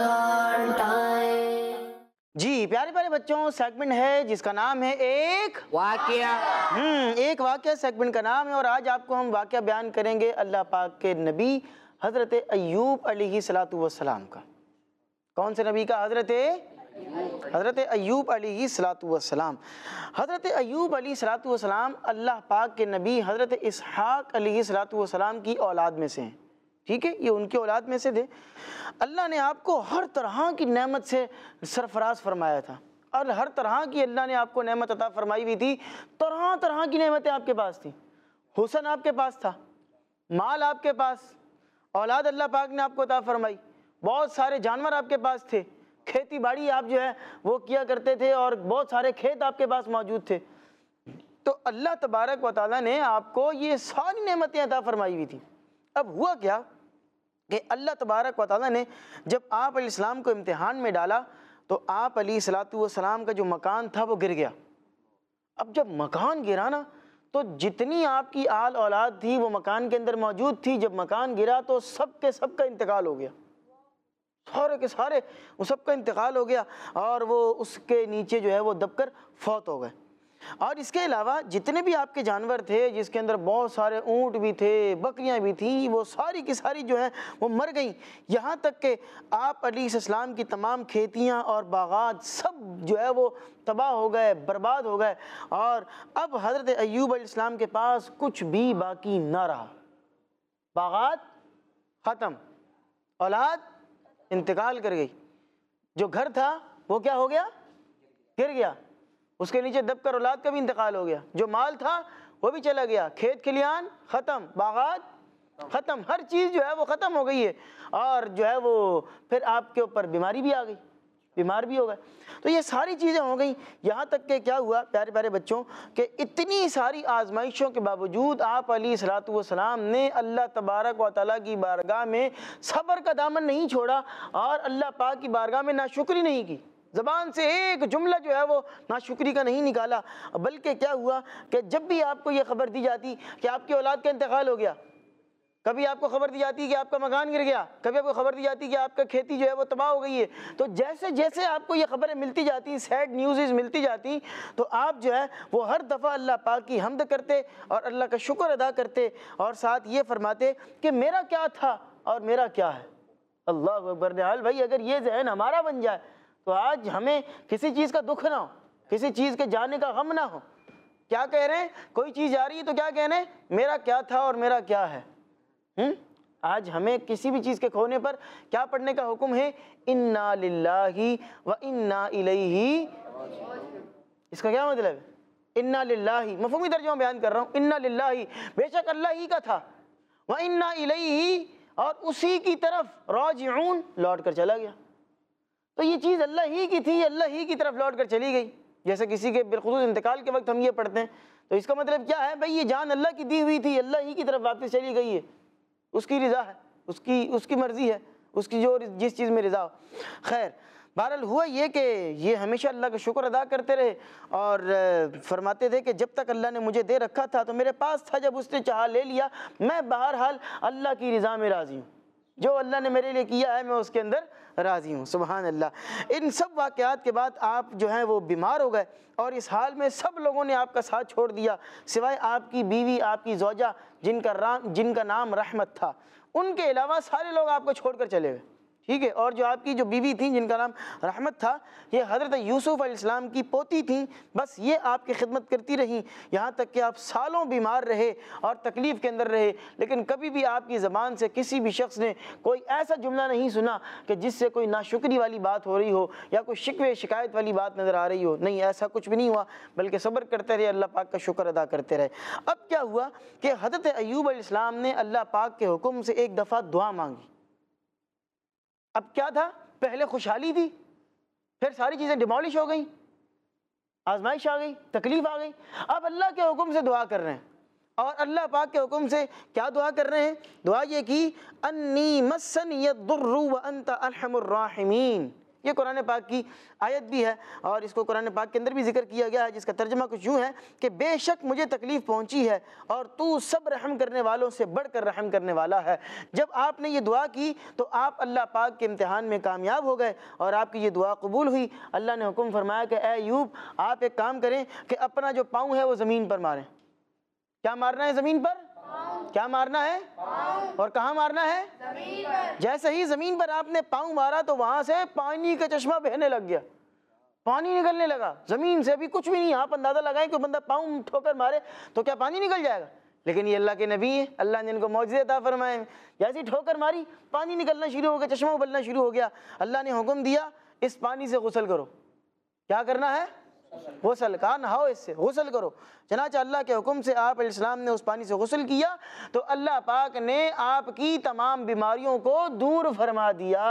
Quran time. جی پیارے پیارے بچوں، سیگمنٹ ہے جس کا نام ہے ایک واقعہ۔ ہم ایک واقعہ سیگمنٹ کا نام ہے، اور آج آپ کو ہم واقعہ بیان کریں گے اللہ پاک کے نبی حضرت ایوب علیہ الصلوۃ والسلام کا۔ کون سے نبی کا؟ حضرت حضرت ایوب علیہ الصلوۃ والسلام۔ حضرت ایوب علیہ الصلوۃ والسلام اللہ پاک کے نبی حضرت اسحاق علیہ الصلوۃ والسلام کی اولاد میں سے ہیں، ٹھیک ہے، یہ ان کی اولاد میں سے تھے۔ اللہ نے آپ کو ہر طرح کی نعمت سے سرفراز فرمایا تھا، اور ہر طرح کی اللہ نے آپ کو نعمت عطا فرمائی ہوئی تھی، طرح طرح کی نعمتیں آپ کے پاس تھیں۔ حسن آپ کے پاس تھا، مال آپ کے پاس، اولاد اللہ پاک نے آپ کو عطا فرمائی، بہت سارے جانور آپ کے پاس تھے، کھیتی باڑی آپ جو ہے وہ کیا کرتے تھے، اور بہت سارے کھیت آپ کے پاس موجود تھے۔ تو اللہ تبارک و تعالیٰ نے آپ کو یہ ساری نعمتیں عطا فرمائی ہوئی تھیں۔ اب ہوا کیا کہ اللہ تبارک و تعالیٰ نے جب آپ علیہ السلام کو امتحان میں ڈالا تو آپ علیہ الصلوۃ والسلام کا جو مکان تھا وہ گر گیا۔ اب جب مکان گرا نا تو جتنی آپ کی آل اولاد تھی وہ مکان کے اندر موجود تھی، جب مکان گرا تو سب کے سب کا انتقال ہو گیا، سارے کے سارے وہ سب کا انتقال ہو گیا، اور وہ اس کے نیچے جو ہے وہ دب کر فوت ہو گئے۔ اور اس کے علاوہ جتنے بھی آپ کے جانور تھے، جس کے اندر بہت سارے اونٹ بھی تھے، بکریاں بھی تھیں، وہ ساری کی ساری جو ہیں وہ مر گئیں، یہاں تک کہ آپ علیہ السلام کی تمام کھیتیاں اور باغات سب جو ہے وہ تباہ ہو گئے، برباد ہو گئے، اور اب حضرت ایوب علیہ السلام کے پاس کچھ بھی باقی نہ رہا۔ باغات ختم، اولاد انتقال کر گئی، جو گھر تھا وہ کیا ہو گیا؟ گر گیا، اس کے نیچے دب کر اولاد کا بھی انتقال ہو گیا، جو مال تھا وہ بھی چلا گیا، کھیت کھلیان ختم، باغات ختم، ہر چیز جو ہے وہ ختم ہو گئی ہے، اور جو ہے وہ پھر آپ کے اوپر بیماری بھی آ گئی، بیمار بھی ہو گئے۔ تو یہ ساری چیزیں ہو گئیں، یہاں تک کہ کیا ہوا پیارے پیارے بچوں کہ اتنی ساری آزمائشوں کے باوجود آپ علیہ الصلوۃ والسلام نے اللہ تبارک و تعالیٰ کی بارگاہ میں صبر کا دامن نہیں چھوڑا، اور اللہ پاک کی بارگاہ میں ناشکری نہیں کی، زبان سے ایک جملہ جو ہے وہ ناشکری کا نہیں نکالا، بلکہ کیا ہوا کہ جب بھی آپ کو یہ خبر دی جاتی کہ آپ کی اولاد کا انتقال ہو گیا، کبھی آپ کو خبر دی جاتی کہ آپ کا مکان گر گیا، کبھی آپ کو خبر دی جاتی کہ آپ کا کھیتی جو ہے وہ تباہ ہو گئی ہے، تو جیسے جیسے آپ کو یہ خبریں ملتی جاتی، سیڈ نیوزز ملتی جاتی، تو آپ جو ہے وہ ہر دفعہ اللہ پاک کی حمد کرتے اور اللہ کا شکر ادا کرتے، اور ساتھ یہ فرماتے کہ میرا کیا تھا اور میرا کیا ہے۔ اللہ اکبر نہال بھائی، اگر یہ ذہن ہمارا بن جائے تو آج ہمیں کسی چیز کا دکھ نہ ہو، کسی چیز کے جانے کا غم نہ ہو۔ کیا کہہ رہے ہیں؟ کوئی چیز جا رہی ہے تو کیا کہہ رہے ہیں؟ میرا کیا تھا اور میرا کیا ہے۔ آج ہمیں کسی بھی چیز کے کھونے پر کیا پڑھنے کا حکم ہے؟ انا للہ و انا الیہ۔ اس کا کیا مطلب ہے؟ انا للہ، مفہومی ترجمہ بیان کر رہا ہوں، انا للہ، بے شک اللہ ہی کا تھا، وَإِنَّا إِلَيْهِ اور اسی کی طرف راجعون لوٹ کر چلا گیا۔ تو یہ چیز اللہ ہی کی تھی، اللہ ہی کی طرف لوٹ کر چلی گئی۔ جیسے کسی کے بالخصوص انتقال کے وقت ہم یہ پڑھتے ہیں تو اس کا مطلب کیا ہے؟ بھئی یہ جان اللہ کی دی ہوئی تھی، اللہ ہی کی طرف واپس چلی گئی ہے، اس کی رضا ہے، اس کی اس کی مرضی ہے، اس کی جو جس چیز میں رضا ہو۔ خیر بہرحال ہوا یہ کہ یہ ہمیشہ اللہ کا شکر ادا کرتے رہے اور فرماتے تھے کہ جب تک اللہ نے مجھے دے رکھا تھا تو میرے پاس تھا، جب اس نے چاہا لے لیا، میں بہرحال اللہ کی رضا میں راضی ہوں، جو اللہ نے میرے لیے کیا ہے میں اس کے اندر راضی ہوں۔ سبحان اللہ۔ ان سب واقعات کے بعد آپ جو ہیں وہ بیمار ہو گئے اور اس حال میں سب لوگوں نے آپ کا ساتھ چھوڑ دیا سوائے آپ کی بیوی، آپ کی زوجہ جن کا رام جن کا نام رحمت تھا، ان کے علاوہ سارے لوگ آپ کو چھوڑ کر چلے گئے، ٹھیک ہے۔ اور جو آپ کی جو بیوی تھیں جن کا نام رحمت تھا، یہ حضرت یوسف علیہ السلام کی پوتی تھیں، بس یہ آپ کی خدمت کرتی رہیں یہاں تک کہ آپ سالوں بیمار رہے اور تکلیف کے اندر رہے، لیکن کبھی بھی آپ کی زبان سے کسی بھی شخص نے کوئی ایسا جملہ نہیں سنا کہ جس سے کوئی ناشکری والی بات ہو رہی ہو یا کوئی شکوے شکایت والی بات نظر آ رہی ہو، نہیں، ایسا کچھ بھی نہیں ہوا، بلکہ صبر کرتے رہے، اللہ پاک کا شکر ادا کرتے رہے۔ اب کیا ہوا کہ حضرت ایوب علیہ السلام نے اللہ پاک کے حکم سے ایک دفعہ دعا مانگی۔ اب کیا تھا؟ پہلے خوشحالی تھی، پھر ساری چیزیں ڈیمالش ہو گئیں، آزمائش آ گئی، تکلیف آ گئی، اب اللہ کے حکم سے دعا کر رہے ہیں۔ اور اللہ پاک کے حکم سے کیا دعا کر رہے ہیں؟ دعا یہ کی انی مسنی الضر وانت ارحم الراحمین۔ یہ قرآن پاک کی آیت بھی ہے اور اس کو قرآن پاک کے اندر بھی ذکر کیا گیا ہے، جس کا ترجمہ کچھ یوں ہے کہ بے شک مجھے تکلیف پہنچی ہے اور تو سب رحم کرنے والوں سے بڑھ کر رحم کرنے والا ہے۔ جب آپ نے یہ دعا کی تو آپ اللہ پاک کے امتحان میں کامیاب ہو گئے اور آپ کی یہ دعا قبول ہوئی۔ اللہ نے حکم فرمایا کہ اے ایوب آپ ایک کام کریں کہ اپنا جو پاؤں ہے وہ زمین پر ماریں۔ کیا مارنا ہے زمین پر؟ کیا مارنا ہے؟ اور کہاں مارنا ہے؟ زمین پر۔ جیسے ہی زمین پر آپ نے پاؤں مارا تو وہاں سے پانی کا چشمہ بہنے لگ گیا، پانی نکلنے لگا زمین سے۔ ابھی کچھ بھی نہیں، آپ اندازہ لگائیں کہ بندہ پاؤں ٹھوکر مارے تو کیا پانی نکل جائے گا؟ لیکن یہ اللہ کے نبی ہیں، اللہ نے ان کو معجزے عطا فرمائے، جیسی ٹھوکر ماری پانی نکلنا شروع ہو گیا، چشمہ ابلنا شروع ہو گیا۔ اللہ نے حکم دیا اس پانی سے غسل کرو۔ کیا کرنا ہے؟ غسل۔ کہا نہاؤ اس سے، غسل کرو۔ چنانچہ اللہ کے حکم سے آپ علیہ السلام نے اس پانی سے غسل کیا تو اللہ پاک نے آپ کی تمام بیماریوں کو دور فرما دیا۔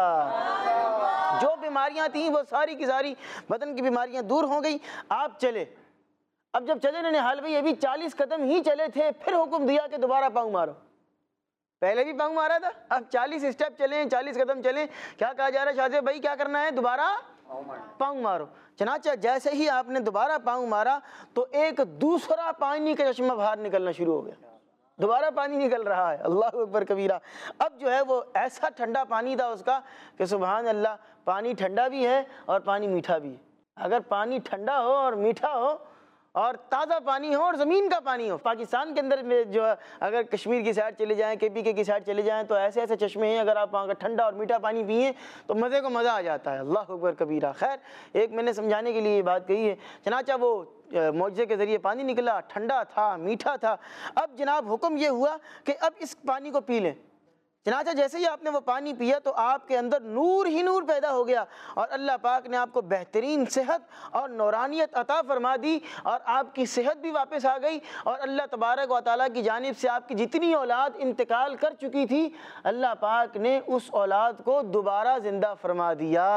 جو بیماریاں تھیں وہ ساری کی ساری بدن کی بیماریاں دور ہو گئی۔ آپ چلے، اب جب چلے انہوں نے حال بھائی ابھی چالیس قدم ہی چلے تھے، پھر حکم دیا کہ دوبارہ پاؤں مارو۔ پہلے بھی پاؤں مارا تھا، اب چالیس اسٹیپ چلیں، چالیس قدم چلیں، کیا کہا جا رہا ہے؟ شاہ سے بھائی کیا کرنا ہے؟ دوبارہ پاؤں مارو۔ چنانچہ جیسے ہی آپ نے دوبارہ پاؤں مارا تو ایک دوسرا پانی کا چشمہ باہر نکلنا شروع ہو گیا، دوبارہ پانی نکل رہا ہے۔ اللہ اکبر کبیرہ۔ اب جو ہے وہ ایسا ٹھنڈا پانی تھا اس کا کہ سبحان اللہ، پانی ٹھنڈا بھی ہے اور پانی میٹھا بھی ہے۔ اگر پانی ٹھنڈا ہو اور میٹھا ہو اور تازہ پانی ہو اور زمین کا پانی ہو، پاکستان کے اندر میں جو اگر کشمیر کی سائڈ چلے جائیں، کے پی کے کی سائڈ چلے جائیں تو ایسے ایسے چشمے ہیں، اگر آپ وہاں کا ٹھنڈا اور میٹھا پانی پئیں تو مزے کو مزہ آ جاتا ہے۔ اللہ اکبر کبیرہ۔ خیر ایک میں نے سمجھانے کے لیے یہ بات کہی ہے۔ چنانچہ وہ معجزے کے ذریعے پانی نکلا، ٹھنڈا تھا، میٹھا تھا۔ اب جناب حکم یہ ہوا کہ اب اس پانی کو پی لیں۔ چنانچہ جیسے ہی آپ نے وہ پانی پیا تو آپ کے اندر نور ہی نور پیدا ہو گیا اور اللہ پاک نے آپ کو بہترین صحت اور نورانیت عطا فرما دی اور آپ کی صحت بھی واپس آ گئی اور اللہ تبارک و تعالیٰ کی جانب سے آپ کی جتنی اولاد انتقال کر چکی تھی اللہ پاک نے اس اولاد کو دوبارہ زندہ فرما دیا۔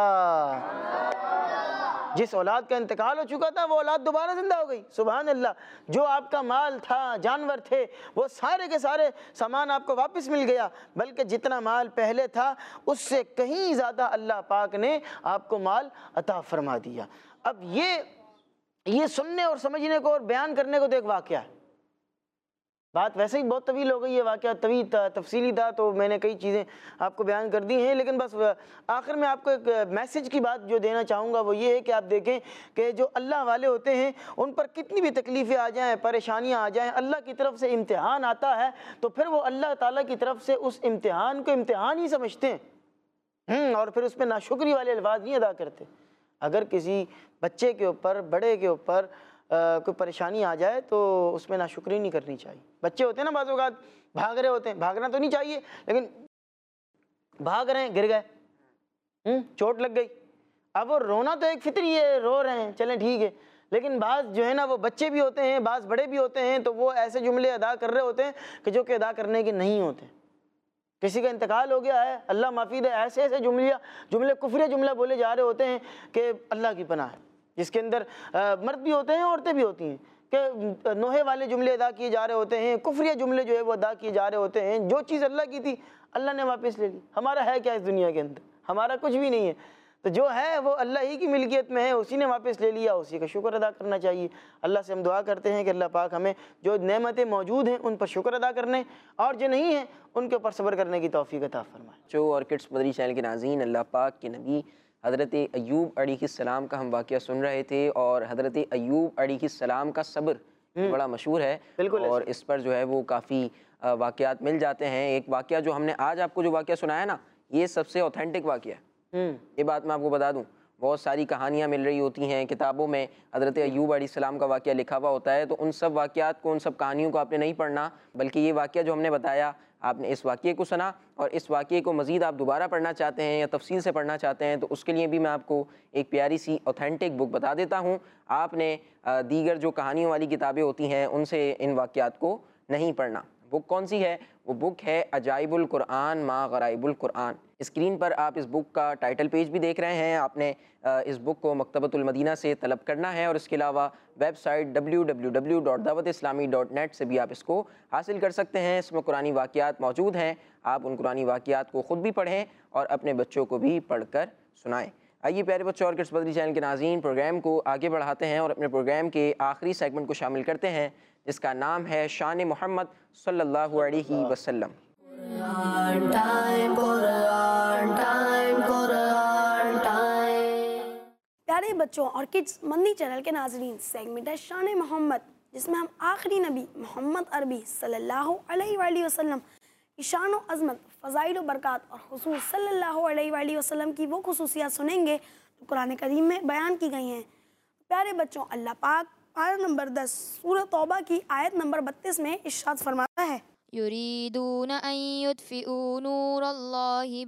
جس اولاد کا انتقال ہو چکا تھا وہ اولاد دوبارہ زندہ ہو گئی۔ سبحان اللہ۔ جو آپ کا مال تھا، جانور تھے، وہ سارے کے سارے سامان آپ کو واپس مل گیا، بلکہ جتنا مال پہلے تھا اس سے کہیں زیادہ اللہ پاک نے آپ کو مال عطا فرما دیا۔ اب یہ یہ سننے اور سمجھنے کو اور بیان کرنے کو تو ایک واقعہ ہے، بات ویسے ہی بہت طویل ہو گئی ہے، واقعہ طویل تفصیلی تھا تو میں نے کئی چیزیں آپ کو بیان کر دی ہیں، لیکن بس آخر میں آپ کو ایک میسج کی بات جو دینا چاہوں گا وہ یہ ہے کہ آپ دیکھیں کہ جو اللہ والے ہوتے ہیں ان پر کتنی بھی تکلیفیں آ جائیں، پریشانیاں آ جائیں، اللہ کی طرف سے امتحان آتا ہے تو پھر وہ اللہ تعالیٰ کی طرف سے اس امتحان کو امتحان ہی سمجھتے ہیں اور پھر اس پہ ناشکری والے الفاظ نہیں ادا کرتے۔ اگر کسی بچے کے اوپر، بڑے کے اوپر کوئی پریشانی آ جائے تو اس میں ناشکری نہیں کرنی چاہیے۔ بچے ہوتے ہیں نا بعض اوقات بھاگ رہے ہوتے ہیں، بھاگنا تو نہیں چاہیے لیکن بھاگ رہے ہیں، گر گئے، چوٹ لگ گئی، اب وہ رونا تو ایک فطری ہے، رو رہے ہیں، چلیں ٹھیک ہے، لیکن بعض جو ہے نا وہ بچے بھی ہوتے ہیں، بعض بڑے بھی ہوتے ہیں، تو وہ ایسے جملے ادا کر رہے ہوتے ہیں کہ جو کہ ادا کرنے کے نہیں ہوتے. کسی کا انتقال ہو گیا ہے، اللہ معافی دے، ایسے ایسے جملے جملے کفری جملہ بولے جا رہے ہوتے ہیں کہ اللہ کی پناہ ہے، جس کے اندر مرد بھی ہوتے ہیں عورتیں بھی ہوتی ہیں، کہ نوحے والے جملے ادا کیے جا رہے ہوتے ہیں، کفری جملے جو ہے وہ ادا کیے جا رہے ہوتے ہیں. جو چیز اللہ کی تھی اللہ نے واپس لے لی. ہمارا ہے کیا اس دنیا کے اندر؟ ہمارا کچھ بھی نہیں ہے. تو جو ہے وہ اللہ ہی کی ملکیت میں ہے، اسی نے واپس لے لیا، اسی کا شکر ادا کرنا چاہیے. اللہ سے ہم دعا کرتے ہیں کہ اللہ پاک ہمیں جو نعمتیں موجود ہیں ان پر شکر ادا کرنے، اور جو نہیں ہیں ان کے اوپر صبر کرنے کی توفیق عطا فرمائے. جو اور کڈس مدری چینل کے ناظرین، اللہ پاک کے نبی حضرت ایوب علیہ السلام کا ہم واقعہ سن رہے تھے، اور حضرت ایوب علیہ السلام کا صبر بڑا مشہور ہے، اور اس پر جو ہے وہ کافی واقعات مل جاتے ہیں. ایک واقعہ جو ہم نے آج آپ کو جو واقعہ سنایا نا، یہ سب سے اوتھینٹک واقعہ ہے. یہ بات میں آپ کو بتا دوں، بہت ساری کہانیاں مل رہی ہوتی ہیں کتابوں میں، حضرت ایوب علیہ السلام کا واقعہ لکھا ہوا ہوتا ہے، تو ان سب واقعات کو، ان سب کہانیوں کو آپ نے نہیں پڑھنا، بلکہ یہ واقعہ جو ہم نے بتایا، آپ نے اس واقعے کو سنا، اور اس واقعے کو مزید آپ دوبارہ پڑھنا چاہتے ہیں یا تفصیل سے پڑھنا چاہتے ہیں، تو اس کے لیے بھی میں آپ کو ایک پیاری سی اوتھینٹک بک بتا دیتا ہوں. آپ نے دیگر جو کہانیوں والی کتابیں ہوتی ہیں ان سے ان واقعات کو نہیں پڑھنا. بک کون سی ہے؟ وہ بک ہے عجائب القرآن ما غرائب القرآن. اسکرین پر آپ اس بک کا ٹائٹل پیج بھی دیکھ رہے ہیں. آپ نے اس بک کو مکتبۃ المدینہ سے طلب کرنا ہے، اور اس کے علاوہ website W W W dot Dawat Islami dot net سے بھی آپ اس کو حاصل کر سکتے ہیں. اس میں قرآنی واقعات موجود ہیں، آپ ان قرآنی واقعات کو خود بھی پڑھیں اور اپنے بچوں کو بھی پڑھ کر سنائیں. آئیے پیارے بچوں اور کڈس مدری چینل کے ناظرین، پروگرام کو آگے بڑھاتے ہیں اور اپنے پروگرام کے آخری سیگمنٹ کو شامل کرتے ہیں، جس کا نام ہے شان محمد صلی اللہ علیہ وسلم. Quran time, Quran time, Quran time. پیارے بچوں اور کڈس مدنی چینل کے ناظرین، سیگمنٹ ہے شان محمد، جس میں ہم آخری نبی محمد عربی صلی اللہ علیہ وآلہ وسلم کی شان و عظمت، فضائل و برکات اور خصوص صلی اللہ علیہ وآلہ وسلم کی وہ خصوصیات سنیں گے جو قرآن کریم میں بیان کی گئی ہیں. پیارے بچوں، اللہ پاک پارہ نمبر دس سورہ توبہ کی آیت نمبر بتیس میں ارشاد فرماتا ہے، يريدون أن يطفئوا نور الله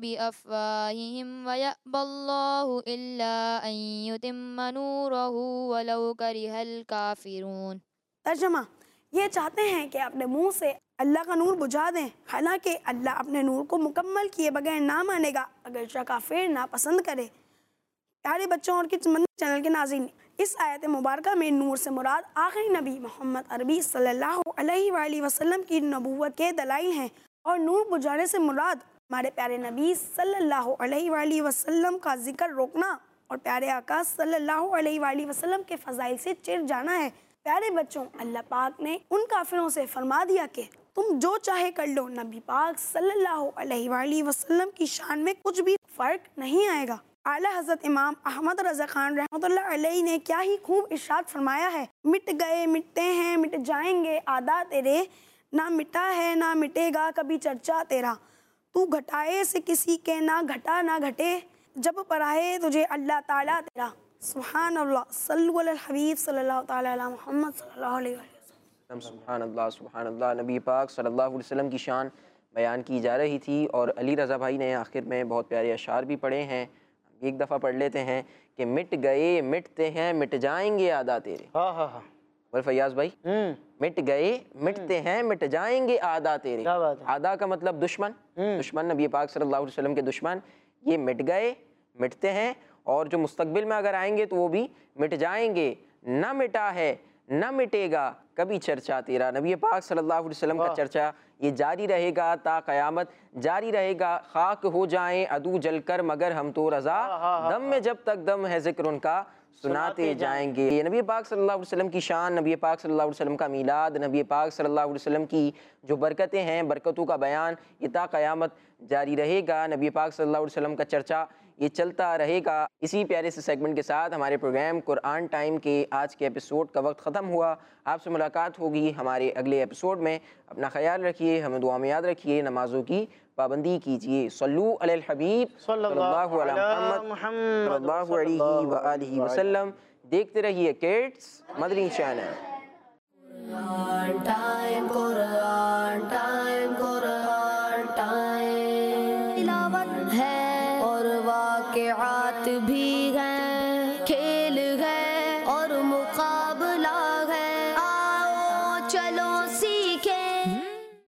بأفواههم ويأبى الله إلا أن يتم نوره ولو كره الكافرون. ترجمہ، یہ چاہتے ہیں کہ اپنے منہ سے اللہ کا نور بجھا دیں، حالانکہ اللہ اپنے نور کو مکمل کیے بغیر نہ مانے گا اگرچہ کافر ناپسند کرے. پیارے بچوں اور کڈس مدنی چینل کے ناظرین، اس آیت مبارکہ میں نور سے مراد آخری نبی محمد عربی صلی اللہ علیہ وآلہ وسلم کی نبوت کے دلائل ہیں، اور نور بجھانے سے مراد ہمارے پیارے نبی صلی اللہ علیہ وآلہ وسلم کا ذکر روکنا اور پیارے آقا صلی اللہ علیہ وآلہ وسلم کے فضائل سے چر جانا ہے. پیارے بچوں، اللہ پاک نے ان کافروں سے فرما دیا کہ تم جو چاہے کر لو، نبی پاک صلی اللہ علیہ وآلہ وسلم کی شان میں کچھ بھی فرق نہیں آئے گا. اعلیٰ حضرت امام احمد رضا خان رحمۃ اللہ علیہ نے کیا ہی خوب ارشاد فرمایا ہے، مٹ گئے مٹتے ہیں مٹ جائیں گے آدھا تیرے، نہ مٹا ہے نہ مٹے گا کبھی چرچا تیرا، تو گھٹائے سے کسی کے نہ گھٹا نہ گھٹے، جب پرائے تجھے اللہ تعالیٰ تیرا. سبحان اللہ، صلو علی الحبیب صلی اللہ تعالیٰ علی محمد صلی اللہ علیہ وسلم. سبحان اللہ، سبحان اللہ. نبی پاک صلی اللہ علیہ وسلم کی شان بیان کی جا رہی تھی، اور علی رضا بھائی نے آخر میں بہت پیارے اشعار بھی پڑھے ہیں. ایک دفعہ پڑھ لیتے ہیں کہ مٹ گئے مٹتے ہیں مٹ جائیں گے آدھا تیرے. ہاں ہاں ہاں بول فیاض بھائی، مٹ گئے مٹتے ہیں مٹ جائیں گے آدھا تیرے. کیا بات ہے؟ آدھا کا مطلب دشمن، دشمن نبی پاک صلی اللہ علیہ وسلم کے دشمن، یہ مٹ گئے مٹتے ہیں، اور جو مستقبل میں اگر آئیں گے تو وہ بھی مٹ جائیں گے. نہ مٹا ہے نہ مٹے گا کبھی چرچا تیرا. نبی پاک صلی اللہ علیہ وسلم کا چرچا یہ جاری رہے گا تا قیامت، جاری رہے گا. خاک ہو جائیں عدو جل کر مگر ہم تو رضا، دم میں جب تک دم ہے ذکر ان کا سناتے جائیں گے. یہ نبی پاک صلی اللہ علیہ وسلم کی شان، نبی پاک صلی اللہ علیہ وسلم کا میلاد، نبی پاک صلی اللہ علیہ وسلم کی جو برکتیں ہیں، برکتوں کا بیان، یہ تا قیامت جاری رہے گا. نبی پاک صلی اللہ علیہ وسلم کا چرچا یہ چلتا رہے گا. اسی پیارے سے سیگمنٹ کے ساتھ ہمارے پروگرام قرآن ٹائم کے آج کے ایپیسوڈ کا وقت ختم ہوا. آپ سے ملاقات ہوگی ہمارے اگلے ایپیسوڈ میں. اپنا خیال رکھیے، ہمیں دعا میں یاد رکھیے، نمازوں کی پابندی کیجیے. صلو علی الحبیب صلی اللہ علی محمد صلی اللہ علیہ وآلہ وسلم. دیکھتے رہیے kids Madani channel. Quran time, Quran time, Quran time. تلاوت ہے اور واقعات بھی ہیں، کھیل ہے اور مقام चलो सीखे